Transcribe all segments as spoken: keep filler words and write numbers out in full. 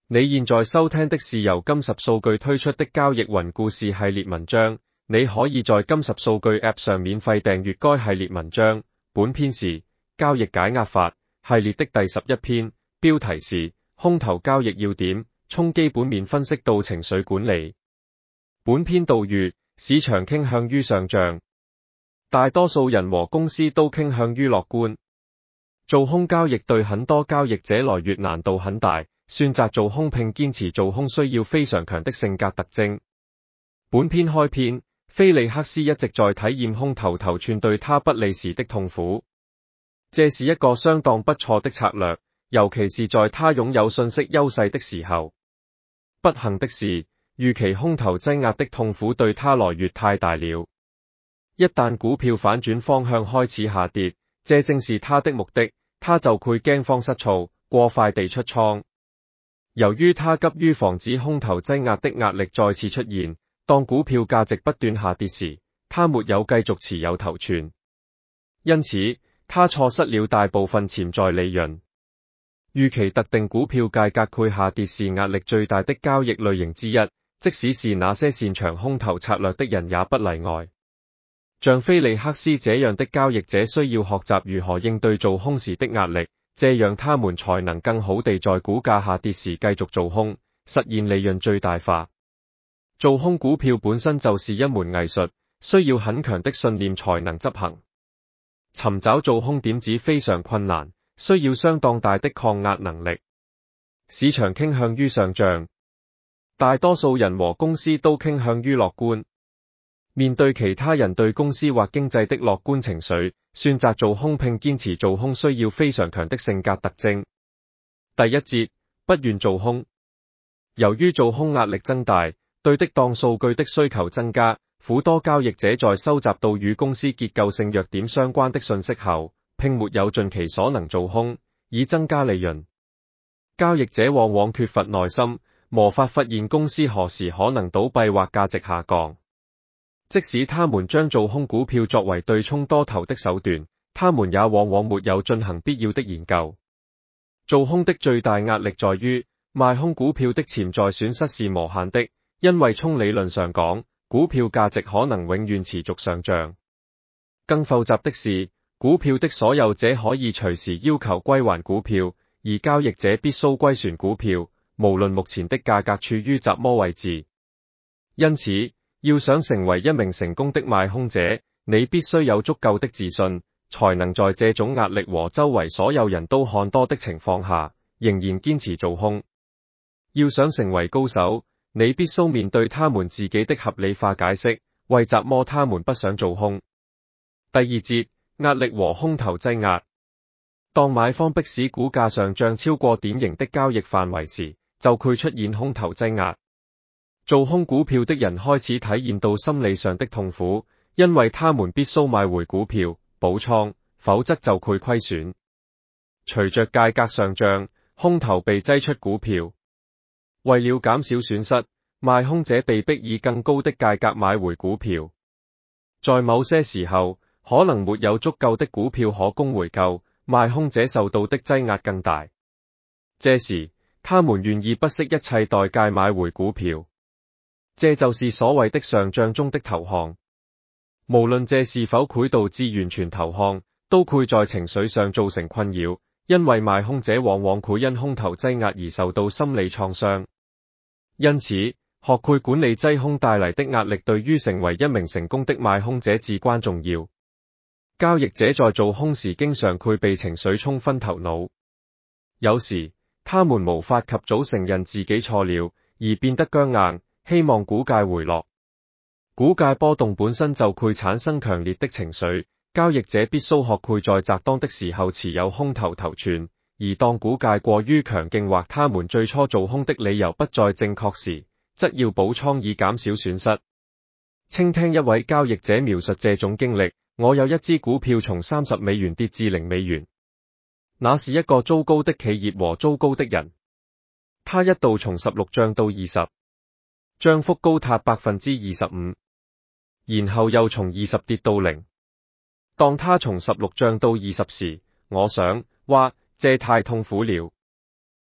你現在收聽的是由金十數據推出的交易雲故事系列文章，你可以在金十數據 App 上免費訂閱該系列文章。本篇是交易解壓法系列的第十一篇，標題是空頭交易要點，從基本面分析到情緒管理。本篇導語：市場傾向於上漲，大多數人和公司都傾向於樂觀。做空交易對很多交易者來說難度很大。選擇做空並堅持做空需要非常強的性格特徵。本篇開篇，菲利克斯一直在體驗空頭頭寸對他不利時的痛苦。這是一個相當不錯的策略，尤其是在他擁有信息優勢的時候。不幸的是，預期空頭擠壓的痛苦對他來說太大了。一旦股票反轉方向開始下跌，這正是他的目的，他就會驚慌失措，過快地出倉。由於他急於防止空頭擠壓的壓力再次出現，當股票價值不斷下跌時，他沒有繼續持有頭寸，因此他錯失了大部分潛在利潤。預期特定股票價格會下跌是壓力最大的交易類型之一，即使是那些擅長空頭策略的人也不例外。像菲利克斯這樣的交易者需要學習如何應對做空時的壓力。這樣他們才能更好地在股價下跌時繼續做空，實現利潤最大化。做空股票本身就是一門藝術，需要很強的信念才能執行。尋找做空點子非常困難，需要相當大的抗壓能力。市場傾向於上漲，大多數人和公司都傾向於樂觀。面對其他人對公司或經濟的樂觀情緒，選擇做空並堅持做空需要非常強的性格特徵。第一節，不願做空。由於做空壓力增大，對的當數據的需求增加，許多交易者在收集到與公司結構性弱點相關的信息後，並沒有盡其所能做空，以增加利潤。交易者往往缺乏耐心，無法發現公司何時可能倒閉或價值下降。即使他們將做空股票作為對沖多頭的手段，他們也往往沒有進行必要的研究。做空的最大壓力在於，賣空股票的潛在損失是無限的，因為從理論上講，股票價值可能永遠持續上漲。更複雜的是，股票的所有者可以隨時要求歸還股票，而交易者必須歸還股票，無論目前的價格處於什麼位置。因此，要想成為一名成功的賣空者，你必須有足夠的自信，才能在這種壓力和周圍所有人都看多的情況下，仍然堅持做空。要想成為高手，你必須面對他們自己的合理化解釋，為什麼他們不想做空。第二節，壓力和空頭擠壓。當買方迫使股價上漲超過典型的交易範圍時，就會出現空頭擠壓。做空股票的人開始體驗到心理上的痛苦，因為他們必須買回股票，補倉，否則就會虧損。隨着價格上漲，空頭被擠出股票。為了減少損失，賣空者被迫以更高的價格買回股票。在某些時候，可能沒有足夠的股票可供回購，賣空者受到的擠壓更大。這時，他們願意不惜一切代價買回股票。這就是所謂的上漲中的投降。無論這是否會導致完全投降，都會在情緒上造成困擾，因為賣空者往往會因空頭擠壓而受到心理創傷。因此，學會管理擠空帶來的壓力對於成為一名成功的賣空者至關重要。交易者在做空時經常會被情緒沖昏頭腦，有時，他們無法及早承認自己錯了，而變得僵硬，希望股價回落。股價波動本身就會產生強烈的情緒，交易者必須學會在適當的時候持有空頭頭寸，而當股價過於強勁或他們最初做空的理由不再正確時，則要補倉以減少損失。請聽一位交易者描述這種經歷：我有一支股票從三十美元跌至零美元，那是一個糟糕的企業和糟糕的人。他一度從十六漲到二十。漲幅高達百分之二十五，然後又從二十跌到零。當他從十六漲到二十時，我想，哇，這太痛苦了。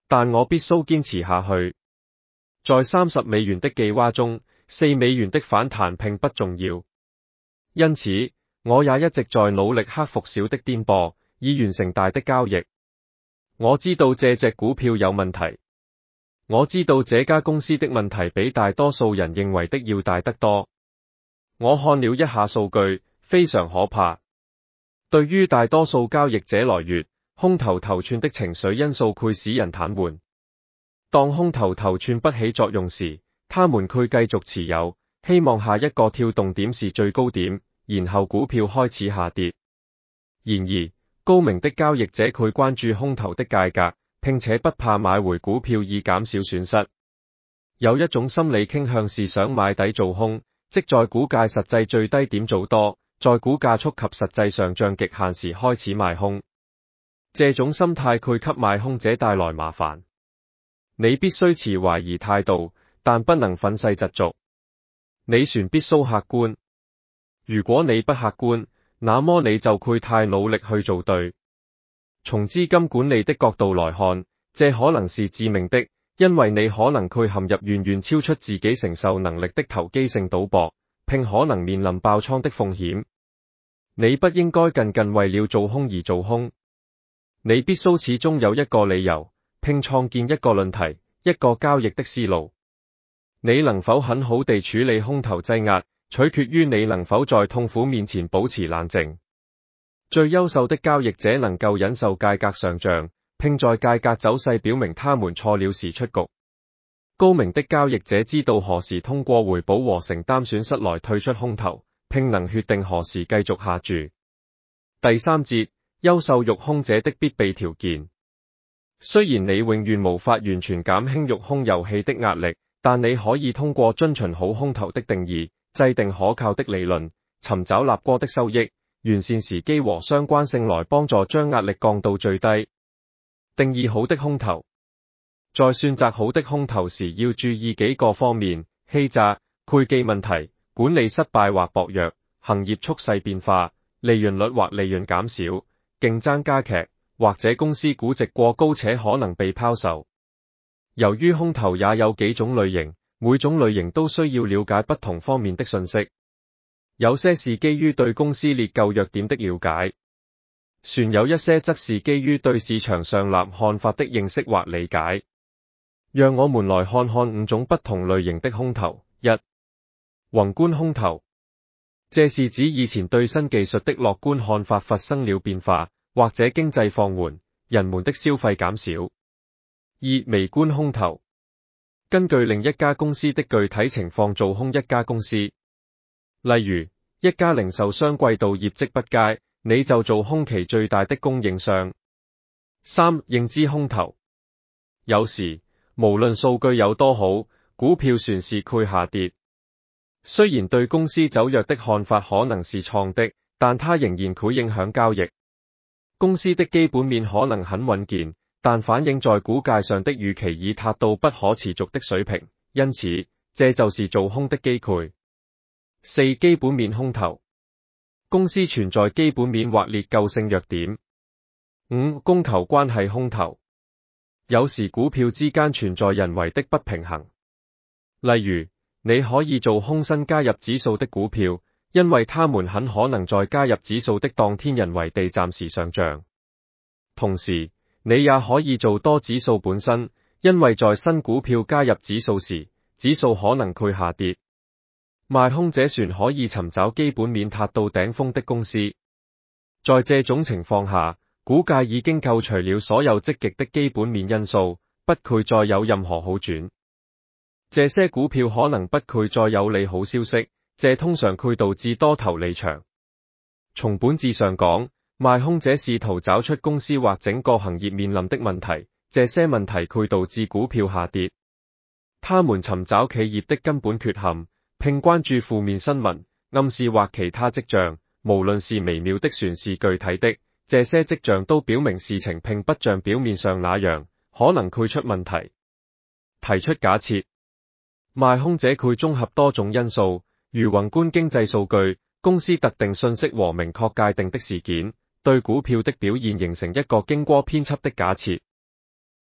但我必須堅持下去。在三十美元的記劃中，四美元的反彈並不重要。因此，我也一直在努力克服小的顛簸，以完成大的交易。我知道這隻股票有問題。我知道這家公司的問題比大多數人認為的要大得多。我看了一下數據，非常可怕。對於大多數交易者來說，空頭頭寸的情緒因素會使人癱瘓。當空頭頭寸不起作用時，他們會繼續持有，希望下一個跳動點是最高點，然後股票開始下跌。然而，高明的交易者會關注空頭的價格，並且不怕買回股票以減少損失。有一種心理傾向是想買底做空，即在股價實際最低點做多，在股價觸及實際上漲極限時開始賣空。這種心態會給賣空者帶來麻煩。你必須持懷疑態度，但不能憤世嫉俗。你船必須客觀。如果你不客觀，那麼你就會太努力去做對。從資金管理的角度來看，這可能是致命的，因為你可能會陷入遠遠超出自己承受能力的投機性賭博，並可能面臨爆倉的風險。你不應該僅僅為了做空而做空。你必須始終有一個理由，並創建一個論題，一個交易的思路。你能否很好地處理空頭擠壓，取決於你能否在痛苦面前保持冷靜。最優秀的交易者能夠忍受價格上漲，並在價格走勢表明他們錯了時出局。高明的交易者知道何時通過回補和承擔損失來退出空頭，並能決定何時繼續下注。第三節，優秀育空者的必備條件。雖然你永遠無法完全減輕育空遊戲的壓力，但你可以通過遵循好空頭的定義，制定可靠的理論，尋找立過的收益，完善時機和相關性來幫助將壓力降到最低。定義好的空頭。在選擇好的空頭時要注意幾個方面：欺詐、會計問題、管理失敗或薄弱、行業趨勢變化、利潤率或利潤減少、競爭加劇，或者公司估值過高且可能被拋售。由於空頭也有幾種類型，每種類型都需要了解不同方面的信息。有些是基於對公司列舊弱點的了解，船有一些則是基於對市場上立看法的認識或理解。讓我們來看看五種不同類型的空頭。一、宏觀空頭，這是指以前對新技術的樂觀看法發生了變化，或者經濟放緩，人們的消費減少。二、微觀空頭，根據另一家公司的具體情況做空一家公司。例如，一家零售商季度業績不佳，你就做空其最大的供應商。三、認知空頭，有時無論數據有多好，股票船是會下跌。雖然對公司走弱的看法可能是錯的，但它仍然會影響交易。公司的基本面可能很穩健，但反映在股價上的預期已達到不可持續的水平，因此這就是做空的機會。四、基本面空頭，公司存在基本面或結構性弱點。五、供求關係空頭，有時股票之間存在人為的不平衡。例如，你可以做空新加入指數的股票，因為它們很可能在加入指數的當天人為地暫時上漲。同時，你也可以做多指數本身，因為在新股票加入指數時，指數可能會下跌。賣空者船可以尋找基本面達到頂峰的公司。在這種情況下，股價已經扣除了所有積極的基本面因素，不會再有任何好轉。這些股票可能不會再有利好消息，這通常會導致多頭離場。從本質上講，賣空者試圖找出公司或整個行業面臨的問題，這些問題會導致股票下跌。他們尋找企業的根本缺陷，並關注負面新聞、暗示或其他跡象，無論是微妙的還是具體的，這些跡象都表明事情並不像表面上那樣，可能會出問題。提出假設，賣空者會綜合多種因素，如宏觀經濟數據、公司特定信息和明確界定的事件，對股票的表現形成一個經過編輯的假設。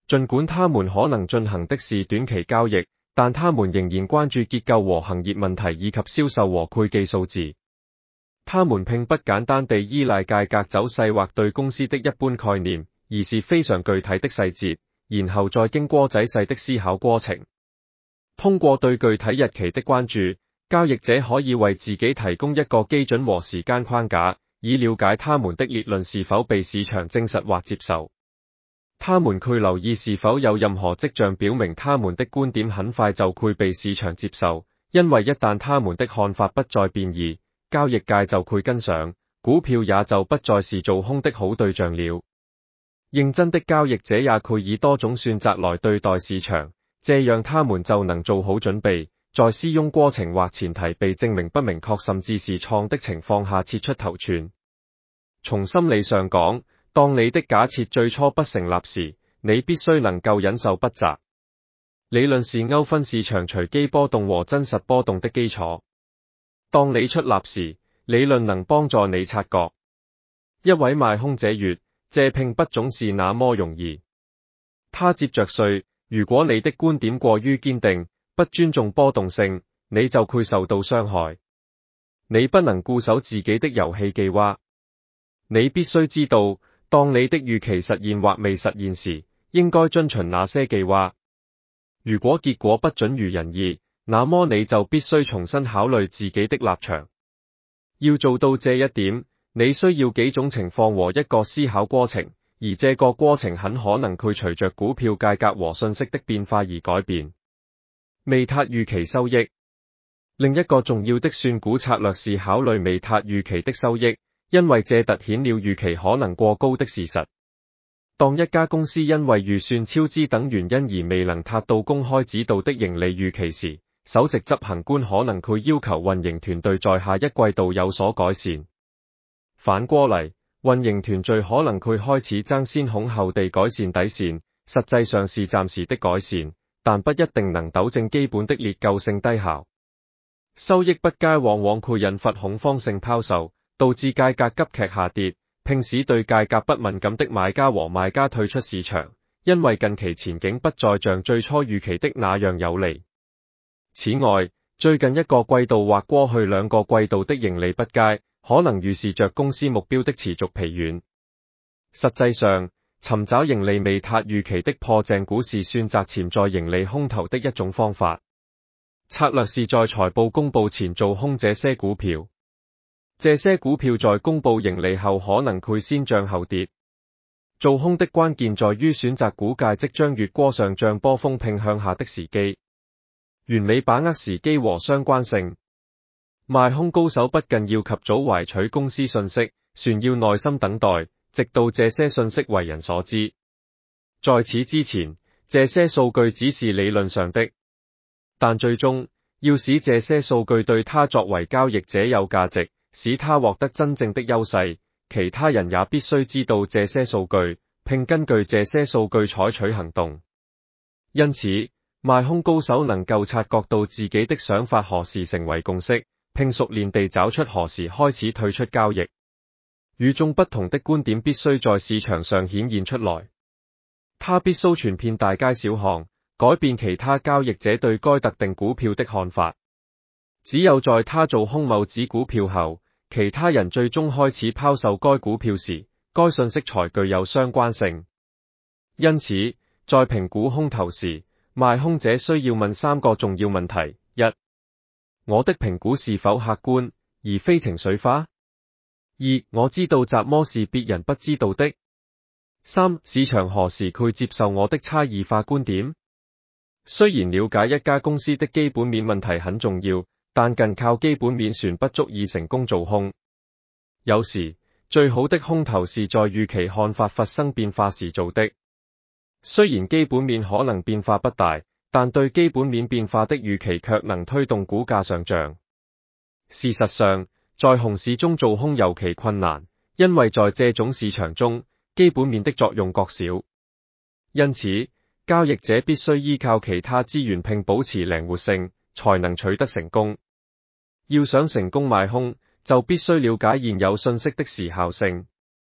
儘管他們可能進行的是短期交易，但他們仍然關注結構和行業問題以及銷售和會計數字。他們並不簡單地依賴價格走勢或對公司的一般概念，而是非常具體的細節，然後再經過仔細的思考過程。通過對具體日期的關注，交易者可以為自己提供一個基準和時間框架，以了解他們的理論是否被市場證實或接受。他們會留意是否有任何跡象表明他們的觀點很快就會被市場接受，因為一旦他們的看法不再變異，交易界就會跟上，股票也就不再是做空的好對象了。認真的交易者也會以多種選擇來對待市場，這樣他們就能做好準備，在使用過程或前提被證明不明確甚至是錯的情況下撤出頭寸。從心理上講，當你的假設最初不成立時，你必須能夠忍受不擇。理論是勾分市場隨機波動和真實波動的基礎。當你出納時，理論能幫助你察覺。一位賣空者說，這並不總是那麼容易。他接着說，如果你的觀點過於堅定，不尊重波動性，你就會受到傷害。你不能固守自己的遊戲計劃。你必須知道，當你的預期實現或未實現時，應該遵循哪些計劃。如果結果不準如人意，那麼你就必須重新考慮自己的立場。要做到這一點，你需要幾種情況和一個思考過程，而這個過程很可能會隨着股票價格和信息的變化而改變。未達預期收益。另一個重要的選股策略是考慮未達預期的收益，因為這凸顯了預期可能過高的事實。當一家公司因為預算超支等原因而未能達到公開指導的盈利預期時，首席執行官可能會要求運營團隊在下一季度有所改善。反過嚟，運營團隊可能會開始爭先恐後地改善底線，實際上是暫時的改善，但不一定能糾正基本的結構性低效。收益不佳往往會引發恐慌性拋售，導致價格急劇下跌，並使對價格不敏感的買家和賣家退出市場，因為近期前景不再像最初預期的那樣有利。此外，最近一個季度或過去兩個季度的盈利不佳，可能預示着公司目標的持續疲軟。實際上，尋找盈利未達預期的破淨股是選擇潛在盈利空頭的一種方法。策略是在財報公布前做空這些股票。這些股票在公布盈利後可能會先漲後跌。做空的關鍵在於選擇股價即將越過上漲波峰並向下的時機，完美把握時機和相關性。賣空高手不僅要及早懷取公司信息，船要耐心等待，直到這些信息為人所知。在此之前，這些數據只是理論上的，但最終要使這些數據對他作為交易者有價值，使他獲得真正的優勢，其他人也必須知道這些數據，並根據這些數據採取行動。因此，賣空高手能夠察覺到自己的想法何時成為共識，並熟練地找出何時開始退出交易。與眾不同的觀點必須在市場上顯現出來，他必須傳遍大街小巷，改變其他交易者對該特定股票的看法。只有在他做空某隻股票後，其他人最終開始拋售該股票時，該信息才具有相關性。因此，在評估空頭時，賣空者需要問三個重要問題：一、我的評估是否客觀，而非情緒化？二、我知道什麼是別人不知道的？三、市場何時會接受我的差異化觀點？雖然了解一家公司的基本面問題很重要，但僅靠基本面船不足以成功做空。有時，最好的空頭是在預期看法發生變化時做的。雖然基本面可能變化不大，但對基本面變化的預期卻能推動股價上漲。事實上，在熊市中做空尤其困難，因為在這種市場中，基本面的作用較小。因此，交易者必須依靠其他資源並保持靈活性，才能取得成功。要想成功賣空，就必須了解現有信息的時效性。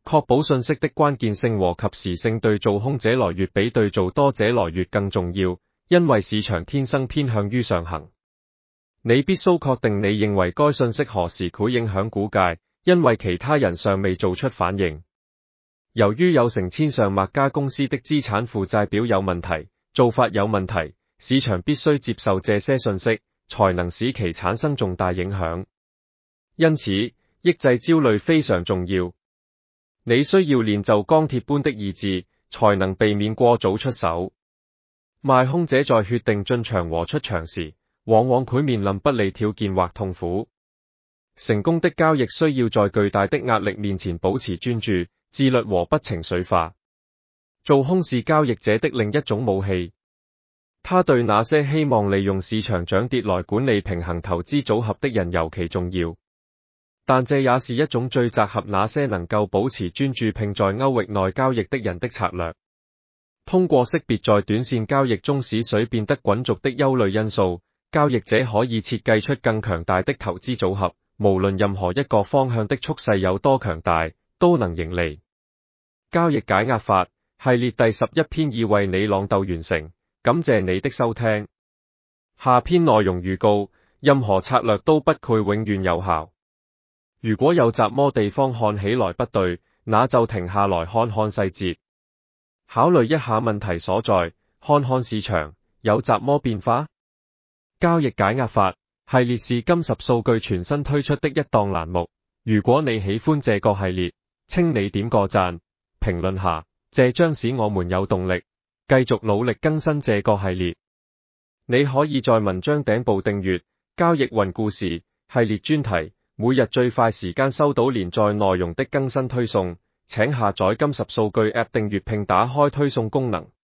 確保信息的關鍵性和及時性對做空者來越比對做多者來越更重要，因為市場天生偏向於上行。你必須確定你認為該信息何時會影響股價，因為其他人尚未做出反應。由於有成千上萬家公司的資產負債表有問題，做法有問題，市場必須接受這些信息，才能使其產生重大影響。因此，抑制焦慮非常重要。你需要練就鋼鐵般的意志，才能避免過早出手。賣空者在決定進場和出場時，往往會面臨不利條件或痛苦。成功的交易需要在巨大的壓力面前保持專注、自律和不情緒化。做空是交易者的另一種武器。他對那些希望利用市場漲跌來管理平衡投資組合的人尤其重要。但這也是一種最適合那些能夠保持專注並在區域內交易的人的策略。通過識別在短線交易中使水變得滾軸的憂慮因素，交易者可以設計出更強大的投資組合，無論任何一個方向的趨勢有多強大，都能盈利。交易解壓法系列第十一篇已為你朗讀完成，感謝你的收聽。下篇內容預告：任何策略都不會永遠有效。如果有雜麼地方看起來不對，那就停下來看看細節，考慮一下問題所在，看看市場有雜麼變化。交易解壓法系列是金十數據全新推出的一檔欄目。如果你喜歡這個系列，請你點個讚，評論下，這將使我們有動力繼續努力更新這個系列。你可以在文章頂部訂閱交易雲故事系列專題，每日最快時間收到連載內容的更新推送。請下載金十數據 App 訂閱並打開推送功能。